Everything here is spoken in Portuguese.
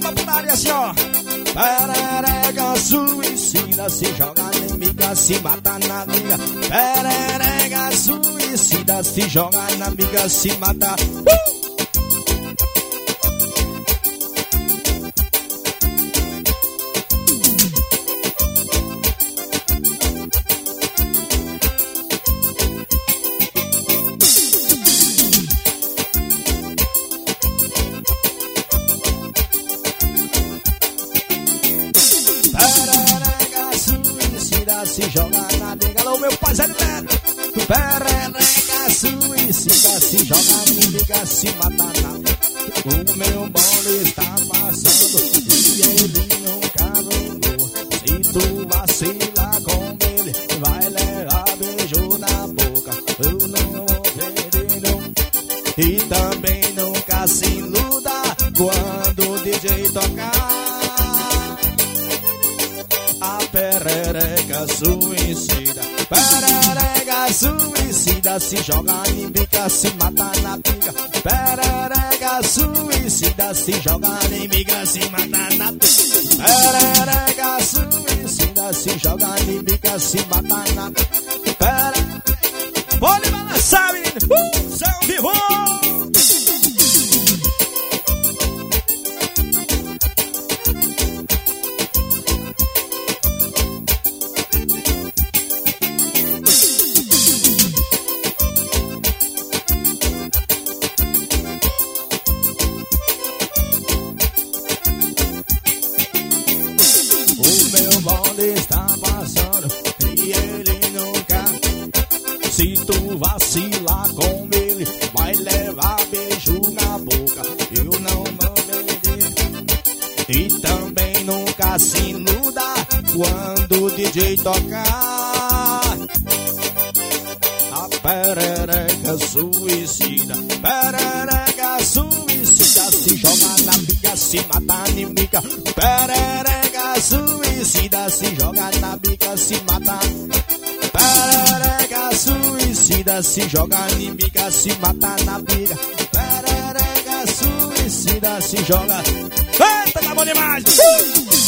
por área assim, ó. Perereca suicida, se joga na inimiga, se mata na amiga. Perereca suicida, se joga na amiga, se mata. Se joga na briga, alô meu pai Zé Neto. Perereca suicida, se joga na briga, se mata na. O meu bolo está passando e ele nunca voltou. Se tu vacila com ele, vai levar beijo na boca. Eu não vou perder não. E também nunca se iluda quando o DJ tocar. A perereca suicida, perereca suicida, se joga em bica, se mata na pica. Perereca suicida, se joga em bica, se mata na pica. Perereca suicida, se joga em bica, se mata na pica. Pode balançar, menino, São Vivo! Está passando e ele nunca. Se tu vacilar com ele, vai levar beijo na boca. Eu não mandei. E também nunca se iluda quando o DJ tocar. A perereca suicida, perereca suicida, se joga na bica, se mata inimiga. Perereca suicida, se joga na bica, se mata. Perereca suicida, se joga inimiga, se mata na bica. Perereca suicida, se joga. Eita, tá bom demais!